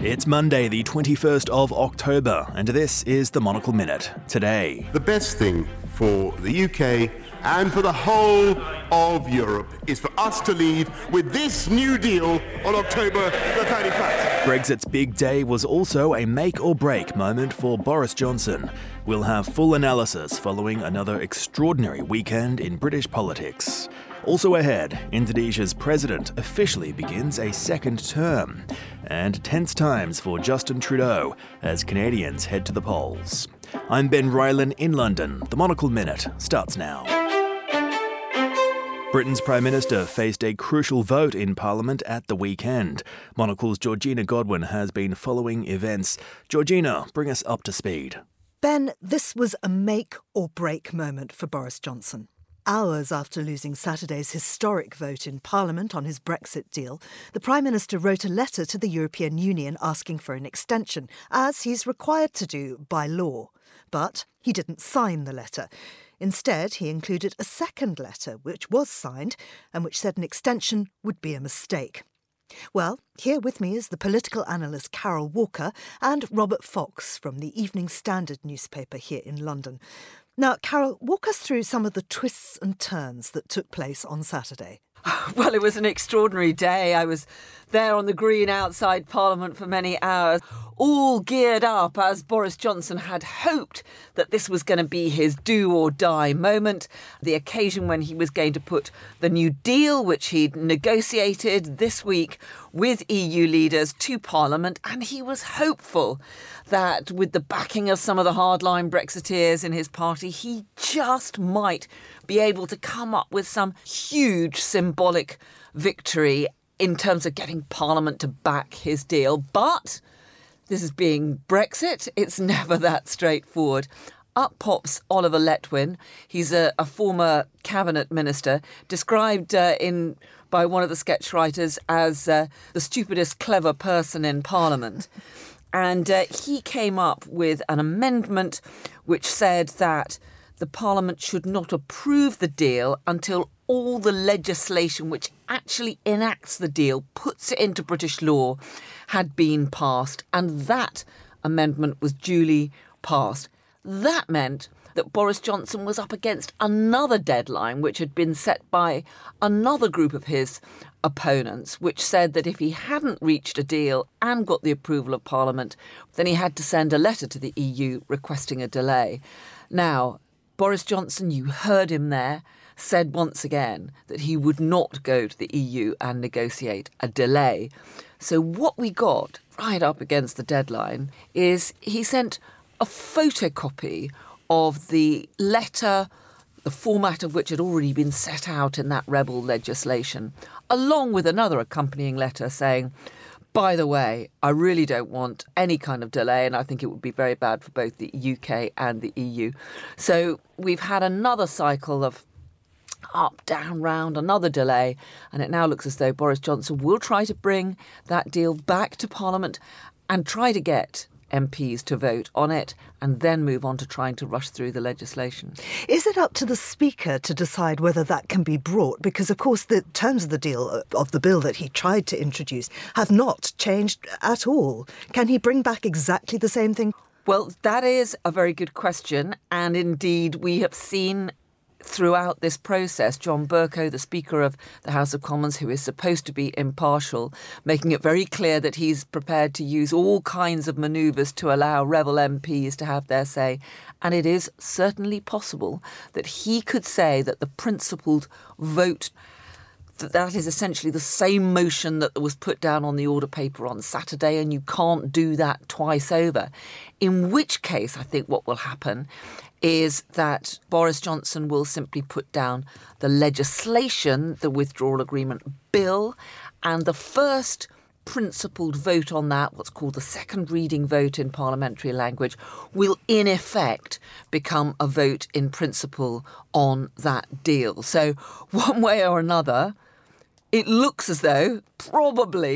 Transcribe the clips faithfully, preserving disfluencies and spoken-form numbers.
It's Monday, the twenty-first of October, and this is the Monocle Minute. Today, the best thing for the U K and for the whole of Europe is for us to leave with this new deal on October the thirty-first. Brexit's big day was also a make-or-break moment for Boris Johnson. We'll have full analysis following another extraordinary weekend in British politics. Also ahead, Indonesia's president officially begins a second term, and tense times for Justin Trudeau as Canadians head to the polls. I'm Ben Rylan in London. The Monocle Minute starts now. Britain's Prime Minister faced a crucial vote in Parliament at the weekend. Monocle's Georgina Godwin has been following events. Georgina, bring us up to speed. Ben, this was a make-or-break moment for Boris Johnson. Hours after losing Saturday's historic vote in Parliament on his Brexit deal, the Prime Minister wrote a letter to the European Union asking for an extension, as he's required to do by law. But he didn't sign the letter. Instead, he included a second letter, which was signed, and which said an extension would be a mistake. Well, here with me is the political analyst Carol Walker and Robert Fox from the Evening Standard newspaper here in London. Now, Carol, walk us through some of the twists and turns that took place on Saturday. Well, it was an extraordinary day. I was there on the green outside Parliament for many hours, all geared up as Boris Johnson had hoped that this was going to be his do-or-die moment, the occasion when he was going to put the new deal, which he'd negotiated this week with E U leaders, to Parliament, and he was hopeful that with the backing of some of the hardline Brexiteers in his party, he just might be able to come up with some huge symbolic victory in terms of getting Parliament to back his deal. But this is being Brexit. It's never that straightforward. Up pops Oliver Letwin. He's a, a former cabinet minister, described uh, in by one of the sketch writers as uh, the stupidest clever person in Parliament. And uh, he came up with an amendment which said that the Parliament should not approve the deal until all the legislation which actually enacts the deal, puts it into British law, had been passed. And that amendment was duly passed. That meant that Boris Johnson was up against another deadline which had been set by another group of his opponents, which said that if he hadn't reached a deal and got the approval of Parliament, then he had to send a letter to the E U requesting a delay. Now, Boris Johnson, you heard him there, said once again that he would not go to the E U and negotiate a delay. So what we got right up against the deadline is he sent a photocopy of the letter, the format of which had already been set out in that rebel legislation, along with another accompanying letter saying, by the way, I really don't want any kind of delay, and I think it would be very bad for both the U K and the E U. So we've had another cycle of up, down, round, another delay, and it now looks as though Boris Johnson will try to bring that deal back to Parliament and try to get M Ps to vote on it and then move on to trying to rush through the legislation. Is it up to the Speaker to decide whether that can be brought? Because, of course, the terms of the deal, of the bill that he tried to introduce, have not changed at all. Can he bring back exactly the same thing? Well, that is a very good question. And indeed, we have seen throughout this process, John Bercow, the Speaker of the House of Commons, who is supposed to be impartial, making it very clear that he's prepared to use all kinds of manoeuvres to allow rebel M Ps to have their say. And it is certainly possible that he could say that the principled vote, that that is essentially the same motion that was put down on the order paper on Saturday, and you can't do that twice over. In which case, I think what will happen is that Boris Johnson will simply put down the legislation, the withdrawal agreement bill, and the first principled vote on that, what's called the second reading vote in parliamentary language, will in effect become a vote in principle on that deal. So one way or another, it looks as though probably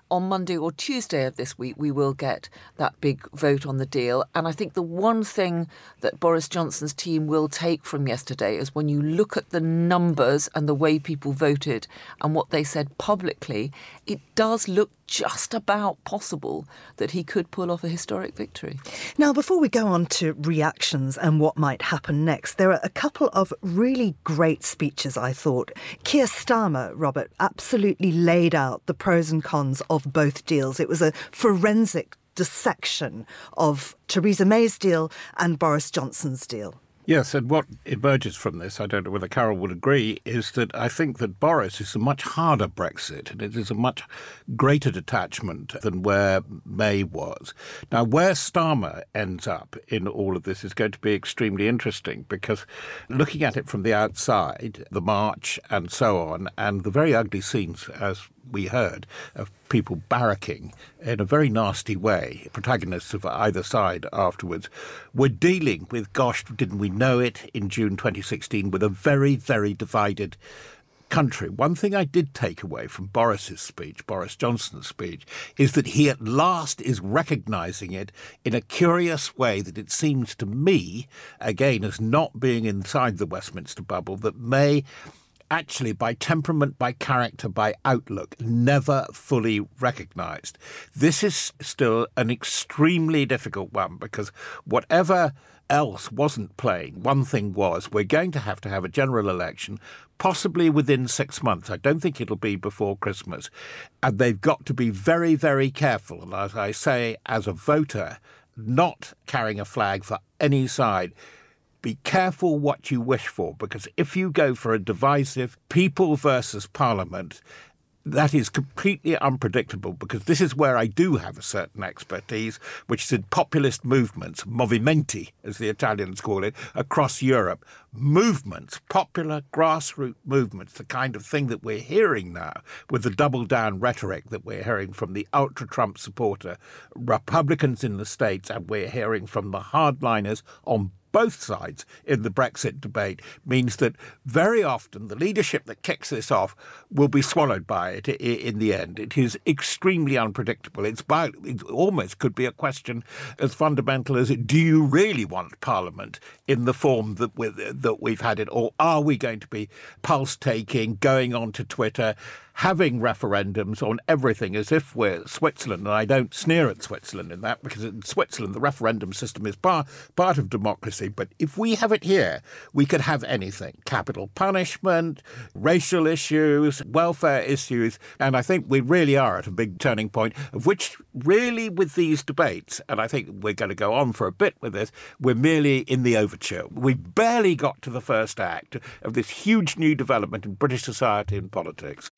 on Monday or Tuesday of this week, we will get that big vote on the deal. And I think the one thing that Boris Johnson's team will take from yesterday is when you look at the numbers and the way people voted and what they said publicly, it does look just about possible that he could pull off a historic victory. Now, before we go on to reactions and what might happen next, there are a couple of really great speeches, I thought. Keir Starmer, Robert, absolutely laid out the pros and cons of both deals. It was a forensic dissection of Theresa May's deal and Boris Johnson's deal. Yes, and what emerges from this, I don't know whether Carol would agree, is that I think that Boris is a much harder Brexit, and it is a much greater detachment than where May was. Now, where Starmer ends up in all of this is going to be extremely interesting, because looking at it from the outside, the march and so on, and the very ugly scenes, as we heard, of people barracking in a very nasty way, protagonists of either side afterwards, were dealing with, gosh, didn't we know it, in June twenty sixteen, with a very, very divided country. One thing I did take away from Boris's speech, Boris Johnson's speech, is that he at last is recognising it in a curious way that it seems to me, again, as not being inside the Westminster bubble, that May actually, by temperament, by character, by outlook, never fully recognised. This is still an extremely difficult one, because whatever else wasn't playing, one thing was, we're going to have to have a general election, possibly within six months. I don't think it'll be before Christmas. And they've got to be very, very careful. And as I say, as a voter, not carrying a flag for any side, be careful what you wish for, because if you go for a divisive people versus Parliament, that is completely unpredictable, because this is where I do have a certain expertise, which is in populist movements, movimenti, as the Italians call it, across Europe. Movements, popular grassroots movements, the kind of thing that we're hearing now with the double-down rhetoric that we're hearing from the ultra-Trump supporter Republicans in the States, and we're hearing from the hardliners on both sides in the Brexit debate, means that very often the leadership that kicks this off will be swallowed by it in the end. It is extremely unpredictable. It's about, it almost could be a question as fundamental as, do you really want Parliament in the form that, we're, that we've had it, or are we going to be pulse-taking, going on to Twitter, having referendums on everything as if we're Switzerland? And I don't sneer at Switzerland in that, because in Switzerland the referendum system is part, part of democracy. But if we have it here, we could have anything. Capital punishment, racial issues, welfare issues. And I think we really are at a big turning point, of which really with these debates, and I think we're going to go on for a bit with this, we're merely in the overture. We barely got to the first act of this huge new development in British society and politics.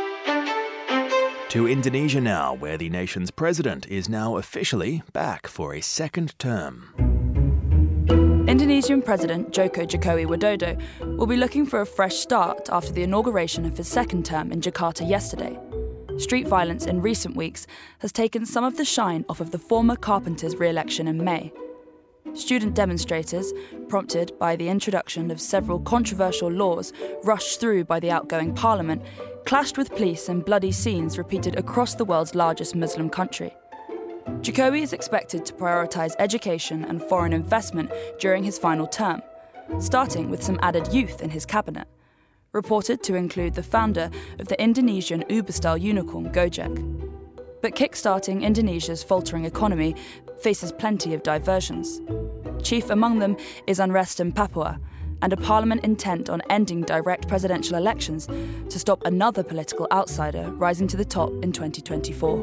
To Indonesia now, where the nation's president is now officially back for a second term. Indonesian President Joko Jokowi Widodo will be looking for a fresh start after the inauguration of his second term in Jakarta yesterday. Street violence in recent weeks has taken some of the shine off of the former carpenter's re-election in May. Student demonstrators, prompted by the introduction of several controversial laws rushed through by the outgoing parliament, clashed with police and bloody scenes repeated across the world's largest Muslim country. Jokowi is expected to prioritise education and foreign investment during his final term, starting with some added youth in his cabinet, reported to include the founder of the Indonesian Uber-style unicorn Gojek. But kickstarting Indonesia's faltering economy faces plenty of diversions. Chief among them is unrest in Papua, and a parliament intent on ending direct presidential elections to stop another political outsider rising to the top in twenty twenty-four.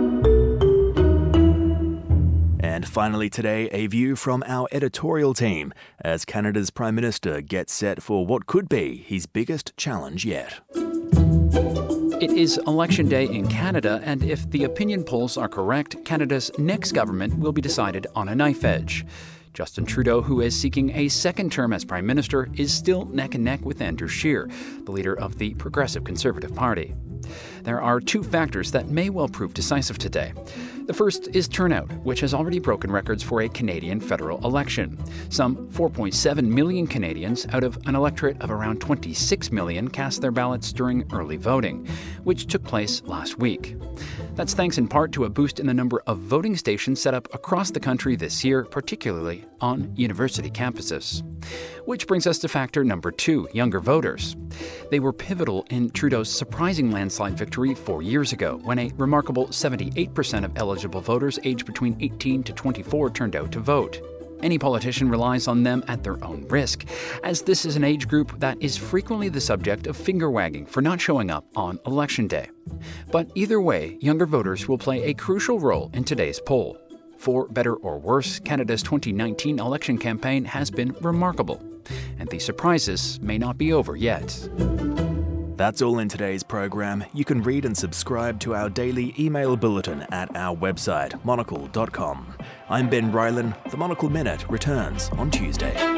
And finally today, a view from our editorial team as Canada's Prime Minister gets set for what could be his biggest challenge yet. It is Election Day in Canada, and if the opinion polls are correct, Canada's next government will be decided on a knife edge. Justin Trudeau, who is seeking a second term as Prime Minister, is still neck and neck with Andrew Scheer, the leader of the Progressive Conservative Party. There are two factors that may well prove decisive today. The first is turnout, which has already broken records for a Canadian federal election. Some four point seven million Canadians out of an electorate of around twenty-six million cast their ballots during early voting, which took place last week. That's thanks in part to a boost in the number of voting stations set up across the country this year, particularly on university campuses. Which brings us to factor number two, younger voters. They were pivotal in Trudeau's surprising landslide victory four years ago, when a remarkable seventy-eight percent of eligible voters aged between eighteen to twenty-four turned out to vote. Any politician relies on them at their own risk, as this is an age group that is frequently the subject of finger-wagging for not showing up on Election Day. But either way, younger voters will play a crucial role in today's poll. For better or worse, Canada's twenty nineteen election campaign has been remarkable, and the surprises may not be over yet. That's all in today's program. You can read and subscribe to our daily email bulletin at our website, monocle dot com. I'm Ben Rylan. The Monocle Minute returns on Tuesday.